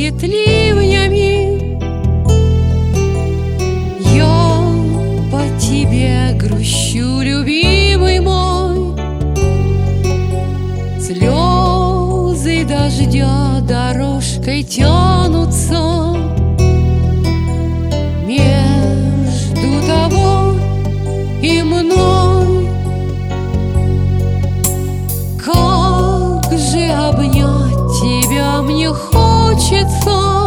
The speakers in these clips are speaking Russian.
дует ливнями. Я по тебе грущу, любимый мой. Слезы дождя дорожкой тянутся между тобой и мной. Как же обнять тебя мне хочется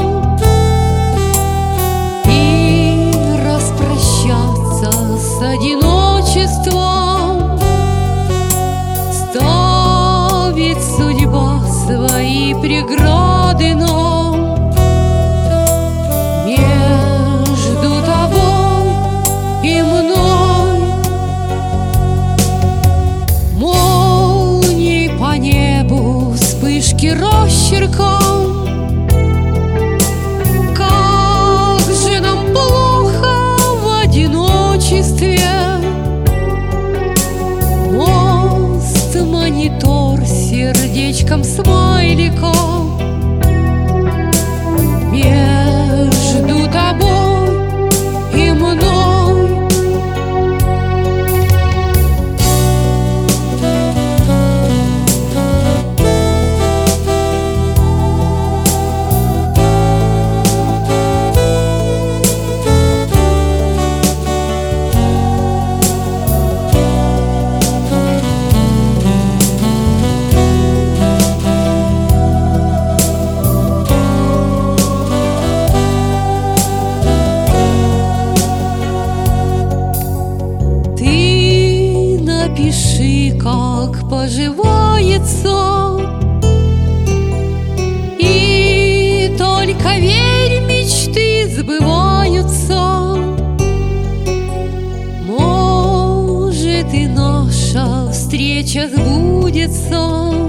и распрощаться с одиночеством. Ставит судьба свои преграды нам между тобой и мной. Молнии по небу, вспышки росчерком. Как же нам плохо в одиночестве. Мост, монитор, сердечком, смайликом между тобой и мной. Напиши, как поживается, и только верь, мечты сбываются. Может, и наша встреча сбудется.